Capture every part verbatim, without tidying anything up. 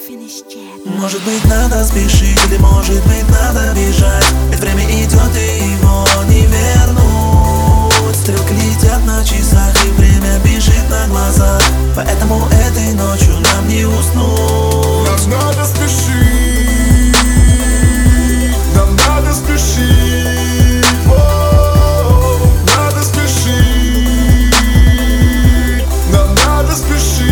Может быть, надо спешить, или может быть, надо бежать, ведь время идет и его не вернуть. Стрелки летят на часах и время бежит на глазах, поэтому этой ночью нам не уснуть. Нам надо спешить, нам надо спешить, о, надо спешить, нам надо спешить.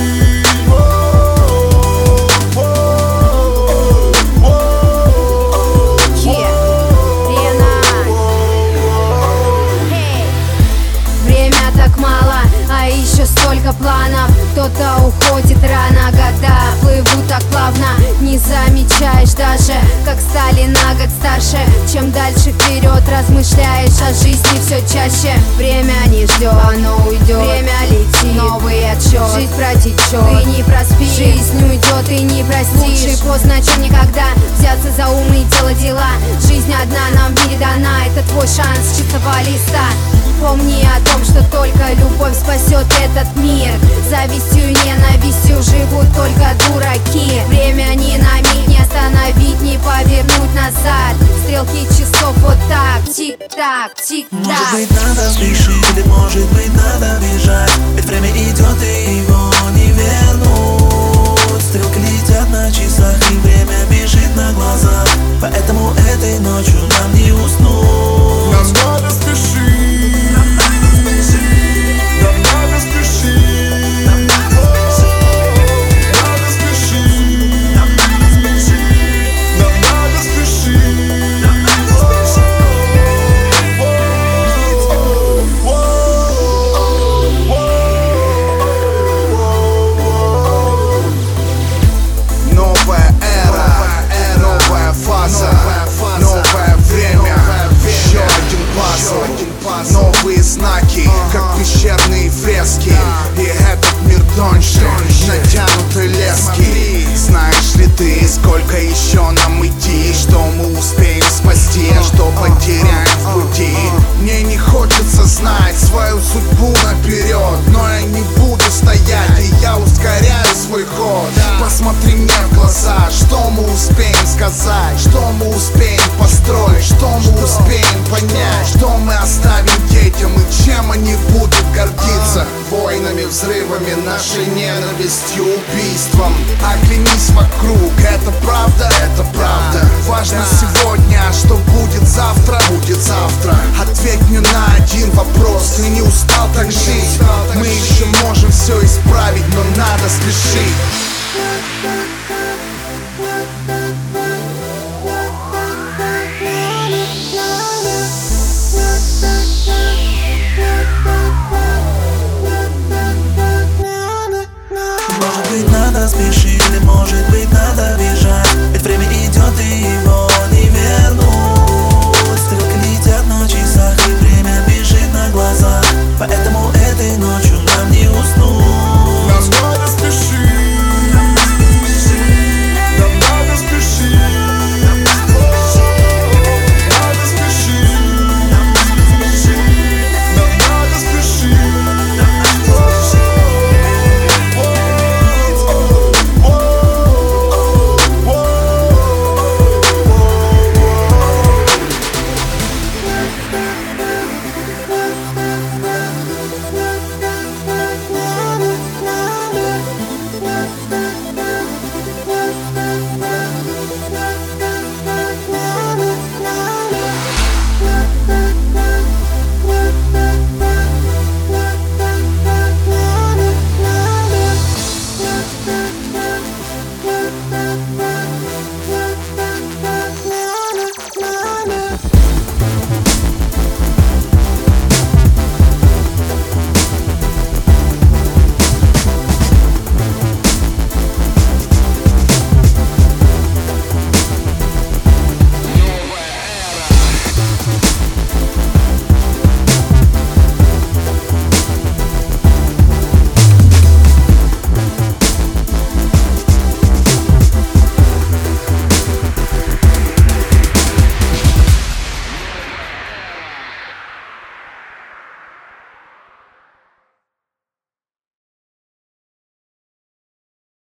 Столько планов, кто-то уходит рано, года плывут так плавно. Не замечаешь даже, как стали на год старше. Чем дальше вперед размышляешь о жизни все чаще. Время не ждет, оно уйдет, время летит, новый отчет, жизнь протечет, ты не проспишь, жизнь уйдет, и не простишь. Лучше поздно, чем никогда, взяться за ум и делать дела. Жизнь одна нам в мире дана, это твой шанс с чистого листа. Помни о том, что только любовь спасет этот мир. Завистью и ненавистью живут только дураки. Время ни на миг не остановить, не повернуть назад. Стрелки часов вот так, тик-так, тик-так. Может быть, надо спешить, или может быть, надо бежать, ведь время идет и его не вернуть. Стрелки летят на часах и время бежит на глазах, поэтому этой ночью нам не уснуть. Нам надо спешить. Новые знаки, как пещерные фрески, и этот мир тоньше натянутой лески. Знаешь ли ты, сколько еще нам идти, что мы успеем спасти, а что потеряем в пути? Мне не хочется знать свою судьбу наперед, но я не буду стоять, и я ускоряю свой ход. Посмотри мне в глаза, что мы успеем сказать, что мы успеем построить, что мы успеем понять, что мы оставим детям и чем они будут гордиться. Войнами, взрывами, нашей ненавистью, убийством. Оглянись вокруг, это правда, это правда. Важно сегодня, а что будет завтра, будет завтра. Ответь мне на один вопрос, ты не устал так жить? Мы еще можем все исправить, но надо спешить.